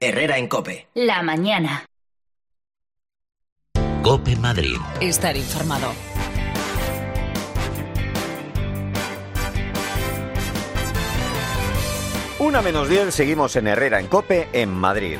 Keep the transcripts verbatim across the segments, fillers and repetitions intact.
Herrera en COPE. La mañana. COPE Madrid. Estar informado. Una menos diez, seguimos en Herrera en COPE en Madrid.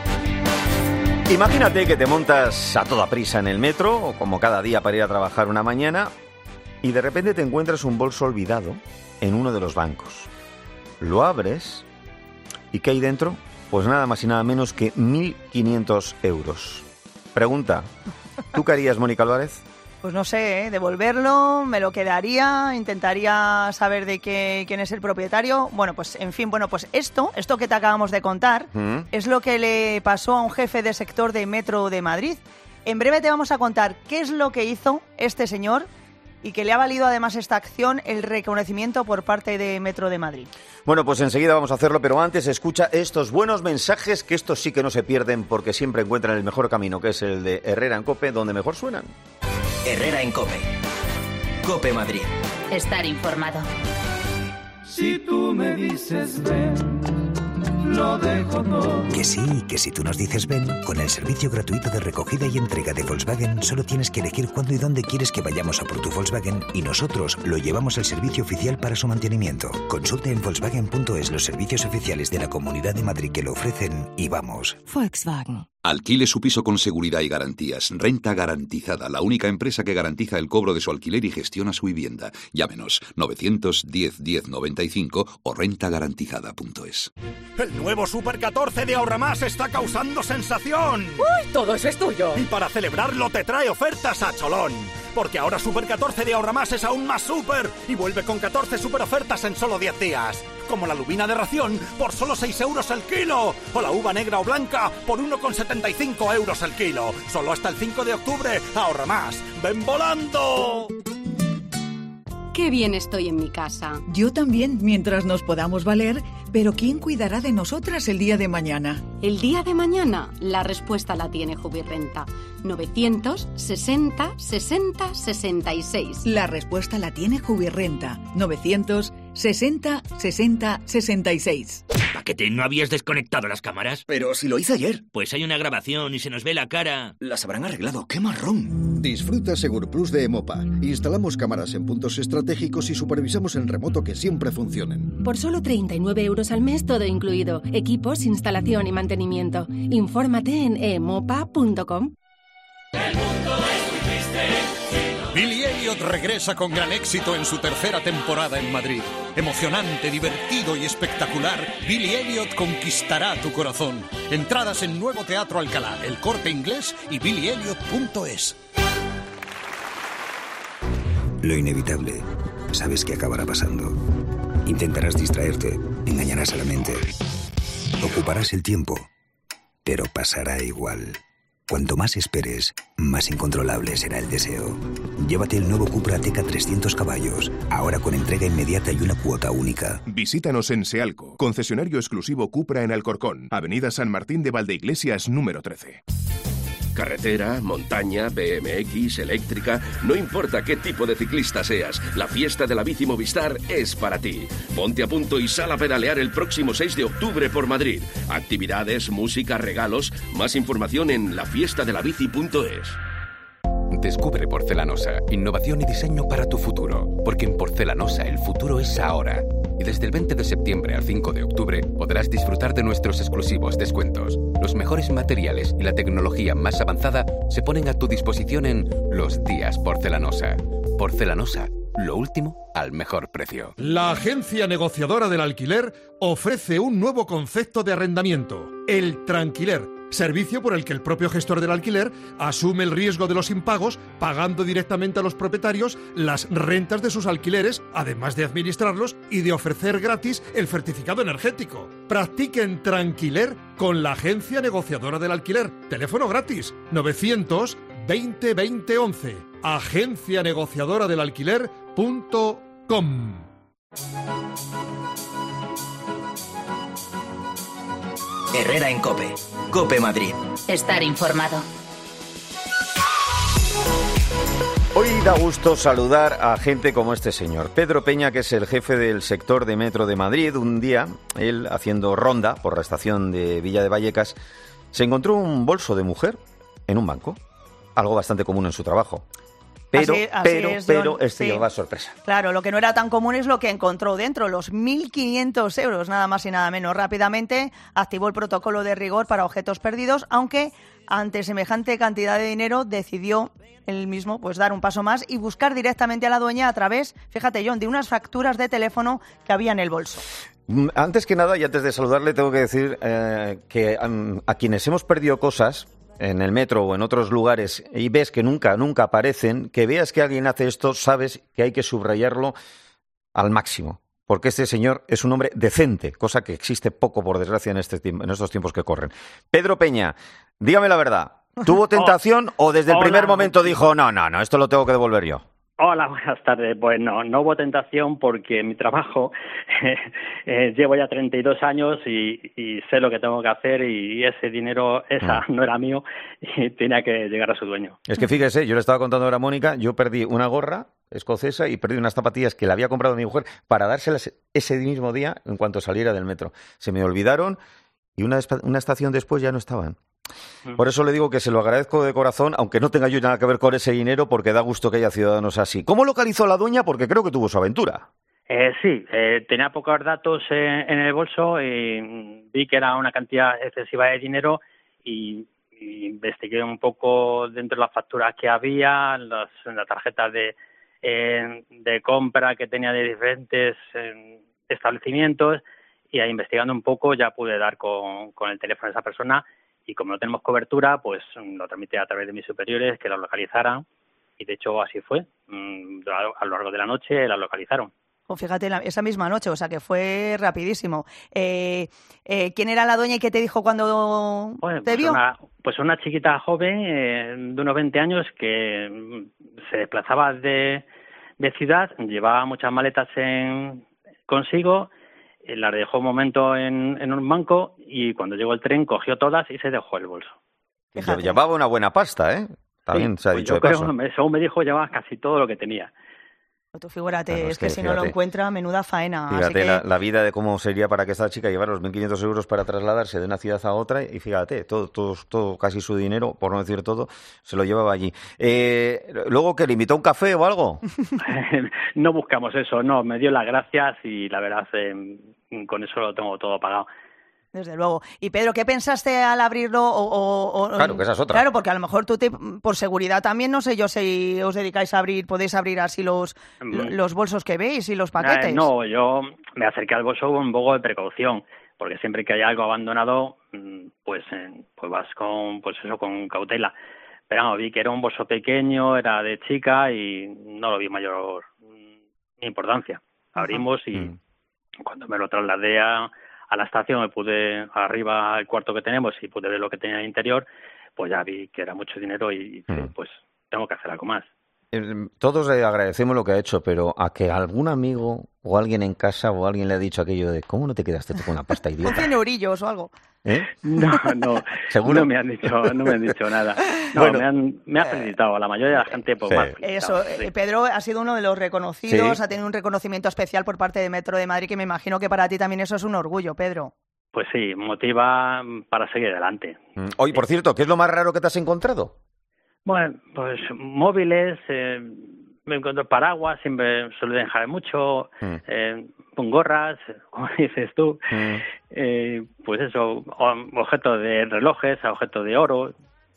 Imagínate que te montas a toda prisa en el metro, o como cada día para ir a trabajar una mañana, y de repente te encuentras un bolso olvidado en uno de los bancos. Lo abres, ¿y qué hay dentro? Pues nada más y nada menos que mil quinientos euros. Pregunta, ¿tú qué harías, Mónica Álvarez? Pues no sé, ¿eh? Devolverlo, me lo quedaría, intentaría saber de qué, quién es el propietario. Bueno, pues en fin, bueno, pues esto, esto que te acabamos de contar, ¿Mm? es lo que le pasó a un jefe de sector de Metro de Madrid. En breve te vamos a contar qué es lo que hizo este señor y que le ha valido además esta acción el reconocimiento por parte de Metro de Madrid. Bueno, pues enseguida vamos a hacerlo, pero antes escucha estos buenos mensajes, que estos sí que no se pierden porque siempre encuentran el mejor camino, que es el de Herrera en COPE, donde mejor suenan. Herrera en COPE. COPE Madrid. Estar informado. Si tú me dices ven, lo dejo todo. Que sí, que si tú nos dices ven, con el servicio gratuito de recogida y entrega de Volkswagen, solo tienes que elegir cuándo y dónde quieres que vayamos a por tu Volkswagen y nosotros lo llevamos al servicio oficial para su mantenimiento. Consulte en Volkswagen punto es los servicios oficiales de la Comunidad de Madrid que lo ofrecen y vamos. Volkswagen. Alquile su piso con seguridad y garantías. Renta Garantizada, la única empresa que garantiza el cobro de su alquiler y gestiona su vivienda. Llámenos novecientos diez diez noventa y cinco o renta garantizada punto es. El nuevo Super catorce de Ahorra Más está causando sensación. ¡Uy! Todo eso es tuyo. Y para celebrarlo te trae ofertas a cholón. Porque ahora Super catorce de Ahorra Más es aún más super y vuelve con catorce super ofertas en solo diez días. Como la lubina de ración por solo seis euros el kilo. O la uva negra o blanca por uno con setenta y cinco euros el kilo. Solo hasta el cinco de octubre. Ahorra Más. ¡Ven volando! Qué bien estoy en mi casa. Yo también, mientras nos podamos valer, pero ¿quién cuidará de nosotras el día de mañana? El día de mañana, la respuesta la tiene Jubirrenta. novecientos sesenta sesenta sesenta y seis. La respuesta la tiene Jubirrenta. novecientos sesenta sesenta sesenta y seis. ¿Paquete, no habías desconectado las cámaras? Pero si lo hice ayer. Pues hay una grabación y se nos ve la cara. Las habrán arreglado. ¡Qué marrón! Disfruta SegurPlus de Emopa. Instalamos cámaras en puntos estratégicos y supervisamos en remoto que siempre funcionen. Por solo treinta y nueve euros al mes, todo incluido. Equipos, instalación y mantenimiento. Infórmate en emopa punto com. El mundo es muy triste. Billy Elliot regresa con gran éxito en su tercera temporada en Madrid. Emocionante, divertido y espectacular, Billy Elliot conquistará tu corazón. Entradas en Nuevo Teatro Alcalá, El Corte Inglés y billy elliot punto es. Lo inevitable, sabes que acabará pasando. Intentarás distraerte, engañarás a la mente. Ocuparás el tiempo, pero pasará igual. Cuanto más esperes, más incontrolable será el deseo. Llévate el nuevo Cupra Ateca trescientos caballos, ahora con entrega inmediata y una cuota única. Visítanos en Sealco, concesionario exclusivo Cupra en Alcorcón, Avenida San Martín de Valdeiglesias, número trece. Carretera, montaña, B M X, eléctrica, no importa qué tipo de ciclista seas, la fiesta de la bici Movistar es para ti. Ponte a punto y sal a pedalear el próximo seis de octubre por Madrid. Actividades, música, regalos, más información en la fiesta de la bici punto es. Descubre Porcelanosa, innovación y diseño para tu futuro, porque en Porcelanosa el futuro es ahora. Y desde el veinte de septiembre al cinco de octubre podrás disfrutar de nuestros exclusivos descuentos. Los mejores materiales y la tecnología más avanzada se ponen a tu disposición en Los Días Porcelanosa. Porcelanosa, lo último al mejor precio. La agencia negociadora del alquiler ofrece un nuevo concepto de arrendamiento, el tranquiler. Servicio por el que el propio gestor del alquiler asume el riesgo de los impagos, pagando directamente a los propietarios las rentas de sus alquileres, además de administrarlos y de ofrecer gratis el certificado energético. Practiquen tranquiler con la agencia negociadora del alquiler. Teléfono gratis novecientos veinte veinte once. agencia negociadora del alquiler punto com. Herrera en COPE. COPE Madrid. Estar informado. Hoy Da gusto saludar a gente como este señor. Pedro Peña, que es el jefe del sector de Metro de Madrid. Un día, él haciendo ronda por la estación de Villa de Vallecas, se encontró un bolso de mujer en un banco. Algo bastante común en su trabajo. Pero, así, así pero, es, pero, John, este sí. lleva sorpresa. Claro, lo que no era tan común es lo que encontró dentro, los mil quinientos euros, nada más y nada menos. Rápidamente activó el protocolo de rigor para objetos perdidos, aunque ante semejante cantidad de dinero decidió él mismo pues dar un paso más y buscar directamente a la dueña a través, fíjate John, de unas facturas de teléfono que había en el bolso. Antes que nada, y antes de saludarle, tengo que decir eh, que um, a quienes hemos perdido cosas en el metro o en otros lugares y ves que nunca, nunca aparecen, que veas que alguien hace esto, sabes que hay que subrayarlo al máximo. Porque este señor es un hombre decente, cosa que existe poco, por desgracia, en, este, en estos tiempos que corren. Pedro Peña, dígame la verdad, ¿tuvo tentación o desde el Hola. primer momento dijo, no, no, no, esto lo tengo que devolver yo? Hola, buenas tardes. Pues no, no hubo tentación porque mi trabajo eh, eh, llevo ya treinta y dos años y, y sé lo que tengo que hacer y ese dinero, esa no era mío y tenía que llegar a su dueño. Es que fíjese, yo le estaba contando ahora a Mónica, yo perdí una gorra escocesa y perdí unas zapatillas que le había comprado a mi mujer para dárselas ese mismo día en cuanto saliera del metro. Se me olvidaron y una, una estación después ya no estaban. Por eso le digo que se lo agradezco de corazón, aunque no tenga yo nada que ver con ese dinero, porque da gusto que haya ciudadanos así. ¿Cómo localizó a la dueña? Porque creo que tuvo su aventura. Eh, sí, eh, tenía pocos datos eh, en el bolso y vi que era una cantidad excesiva de dinero y, y investigué un poco dentro de las facturas que había, las, las tarjetas de, eh, de compra que tenía de diferentes eh, establecimientos y ahí investigando un poco ya pude dar con, con el teléfono de esa persona. Y como no tenemos cobertura, pues lo tramité a través de mis superiores que la localizaran. Y de hecho así fue. A lo largo de la noche la localizaron. Oh, fíjate, la, esa misma noche, o sea que fue rapidísimo. Eh, eh, ¿Quién era la dueña y qué te dijo cuando Bueno, te pues vio? Una, pues una chiquita joven eh, de unos veinte años que se desplazaba de, de ciudad, llevaba muchas maletas en, consigo, las dejó un momento en, en un banco y cuando llegó el tren cogió todas y se dejó el bolso. Fíjate. Llevaba una buena pasta, ¿eh? También sí, se ha pues dicho yo de creo, paso. según me dijo, llevaba casi todo lo que tenía. Tú figúrate, Claro, es, es que, que si no lo fíjate. encuentra, menuda faena. Fíjate así que... la, la vida de cómo sería para que esta chica llevara los mil quinientos euros para trasladarse de una ciudad a otra y fíjate, todo, todo, todo casi su dinero, por no decir todo, se lo llevaba allí. Eh, ¿Luego que le invitó a un café o algo? No buscamos eso, no, me dio las gracias y la verdad eh, con eso lo tengo todo pagado. Desde luego. Y Pedro, ¿qué pensaste al abrirlo? O, o, o, Claro, que esa es otra. Claro, porque a lo mejor tú, te, por seguridad también, no sé yo si os dedicáis a abrir, podéis abrir así los, Mm. los bolsos que veis y los paquetes. Eh, no, yo me acerqué al bolso con un poco de precaución, porque siempre que hay algo abandonado, pues eh, pues vas con pues eso con cautela. Pero no, vi que era un bolso pequeño, era de chica y no lo vi mayor mm, importancia. Abrimos y Mm. cuando me lo trasladé a, a la estación, me pude arriba al cuarto que tenemos y pude ver lo que tenía en el interior, pues ya vi que era mucho dinero y Mm. pues tengo que hacer algo más. Eh, Todos le agradecemos lo que ha hecho, pero a que algún amigo o alguien en casa o alguien le ha dicho aquello de ¿cómo no te quedaste tú con la pasta, Con idiota? cien eurillos o algo. ¿Eh? No, no, ¿Seguro? no me han dicho, no me han dicho nada. No, Bueno. me han, me ha felicitado. A la mayoría de la gente, pues Sí. más. Eso, eh, Pedro ha sido uno de los reconocidos, Sí. ha tenido un reconocimiento especial por parte de Metro de Madrid, que me imagino que para ti también eso es un orgullo, Pedro. Pues sí, motiva para seguir adelante. Mm. Oye, por cierto, ¿qué es lo más raro que te has encontrado? Bueno, pues móviles, eh, me encuentro paraguas, siempre suelo dejar mucho, Mm. eh, con gorras, como dices tú, Mm. eh, pues eso, o- objetos de relojes, objetos de oro.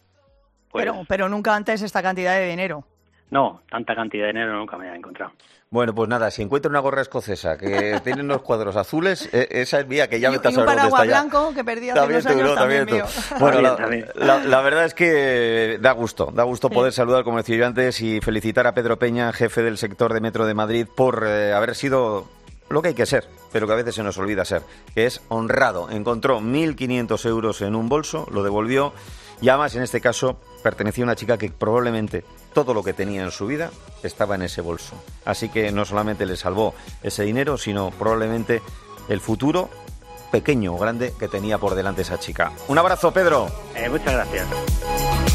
Pues Pero, pero nunca antes esta cantidad de dinero. no, tanta cantidad de dinero nunca me he encontrado. Bueno, pues nada, si encuentra una gorra escocesa que tiene unos cuadros azules, eh, esa es mía, que ya Y, me estás y un saber dónde paraguas está ya. blanco que perdí hace También unos tú, años ¿no? también, También mío. tú. Bueno, la, También, la- la verdad es que da gusto, da gusto poder saludar, como decía yo antes, y felicitar a Pedro Peña, jefe del sector de Metro de Madrid, por eh, haber sido lo que hay que ser, pero que a veces se nos olvida ser, que es honrado. Encontró mil quinientos euros en un bolso, lo devolvió, y además, en este caso, pertenecía a una chica que probablemente todo lo que tenía en su vida estaba en ese bolso. Así que no solamente le salvó ese dinero, sino probablemente el futuro pequeño o grande que tenía por delante esa chica. Un abrazo, Pedro. Eh, muchas gracias.